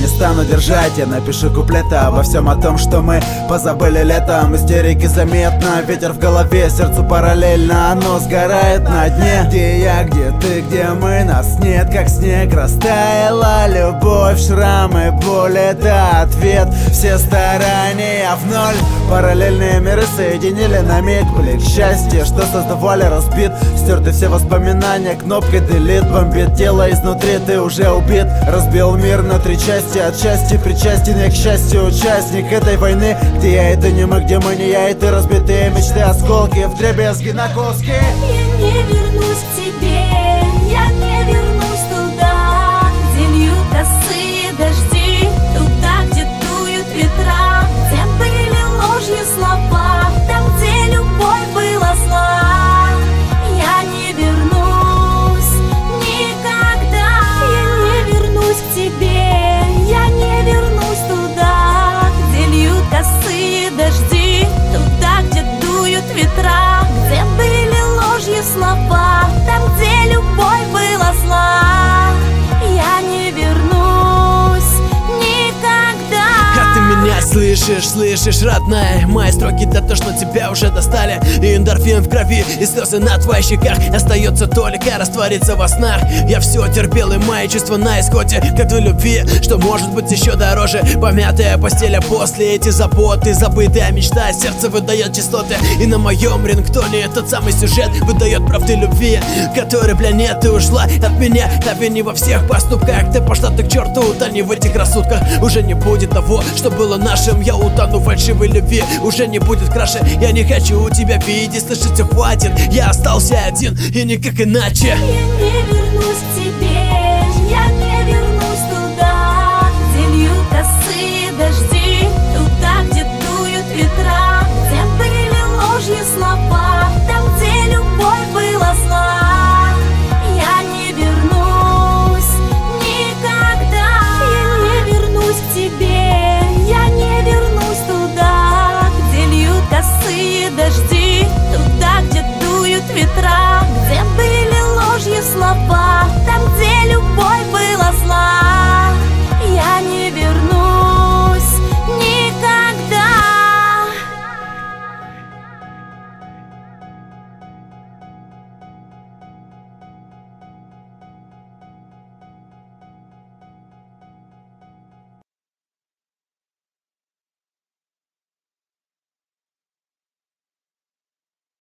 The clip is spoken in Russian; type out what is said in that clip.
не стану держать. Я напишу куплеты обо всем о том, что мы позабыли летом. Истерики заметно, ветер в голове, сердцу параллельно, оно сгорает на дне. Где я, где ты, где мы, нас нет, как снег растаяла любовь, шрамы, боль — это ответ. Все старания в ноль, параллельные миры соединили на миг блик счастья, что создавали разбит. Стерты все воспоминания, кнопкой delete. Бомбит тело изнутри, ты уже убит. Разбил мир на 3 части, от счастья причастен я к счастью, участник этой войны. Где я и ты, не мы, где мы, не я и ты. Разбитые мечты, осколки, вдребезги на куски. Я не вернусь к тебе, я не вернусь туда, где льют косые дожди, туда, где дуют ветра, где были ложью слова, там, где любовь была зла. Я не вернусь никогда. Я не вернусь к тебе, я не вернусь туда, где льют косые дожди, туда, где дуют ветра, где были ложью слова, там, где любовь была зла. Я не вернусь никогда. Как ты меня слышишь, слышишь, родная? Мои строки да то, что тебя уже достали. И эндорфин в крови, и слезы на твоих щеках. Остается только раствориться во снах. Я все терпел, и мои чувства на исходе. Как твоей любви, что может быть еще дороже. Помятая постель, а после эти заботы, забытая мечта, сердце выдает частоты. И на моем рингтоне этот самый сюжет выдает правды любви, который, бля, нет, ты ушла от меня. Обвини во всех поступках, ты пошла ты к черту, утони в этих рассудках. Уже не будет того, что было нашим. Я утону в фальшивой любви, уже не будет краше. Я не хочу тебя видеть, слышите, хватит. Я остался один, и никак иначе. Я не вернусь к тебе, я не вернусь туда, где льют косые дожди, туда, где дуют ветра, где были ложью слова.